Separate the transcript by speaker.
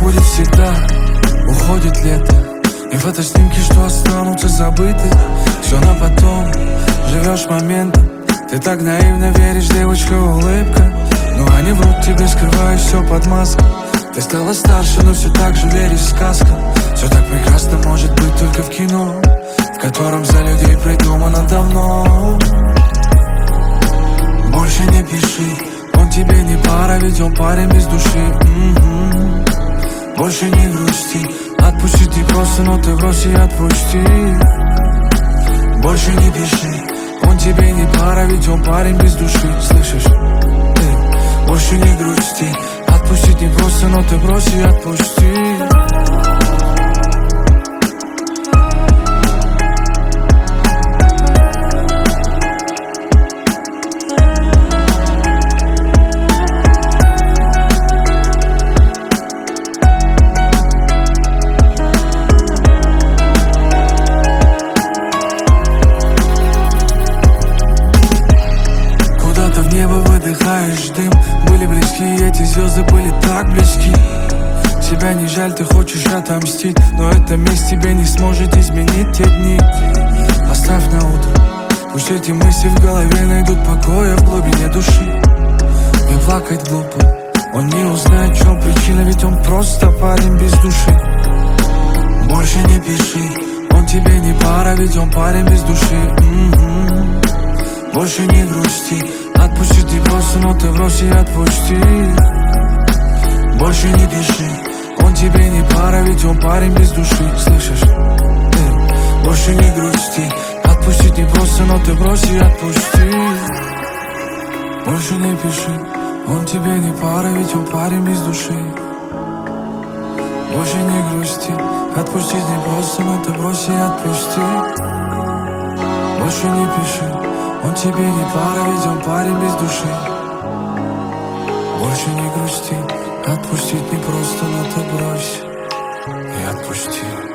Speaker 1: будет всегда. Уходит лето, и фотоснимки, что останутся забыты. Все на потом, живешь моментом. Ты так наивно веришь, девочка, улыбка. Но они врут тебе, скрывая все под маской. Ты стала старше, но все так же веришь сказкам. Все так прекрасно может быть только в кино, в котором за людей придумано давно. Больше не пиши, он тебе не пара, ведь он парень без души. Больше не грусти, отпусти ты просто, но ты брось и отпусти. Больше не пиши, он тебе не пара, ведь он парень без души. Слышишь? Больше не грусти, отпусти ты просто, но ты брось и отпусти. В небо выдыхаешь дым. Были близки, эти звезды были так близки. Тебя не жаль, ты хочешь отомстить, но эта месть тебе не сможет изменить те дни. Оставь на утро, пусть эти мысли в голове найдут покоя в глубине души. Не плакать глупо, он не узнает, в чем причина, ведь он просто парень без души. Больше не пиши, он тебе не пара, ведь он парень без души. Больше не грусти, отпусти ты просто, но ты брось и отпусти. Больше не пиши, он тебе не пара, ведь он парень без души. Слышишь? Больше не грусти, отпусти ты просто, но ты брось и отпусти. Больше не пиши, он тебе не пара, ведь он парень без души. Больше не грусти, отпусти ты просто, но ты брось и отпусти. Больше не пиши, он тебе не пара, ведь он парень без души. Больше не грусти, отпустить не просто, но ты брось и отпусти.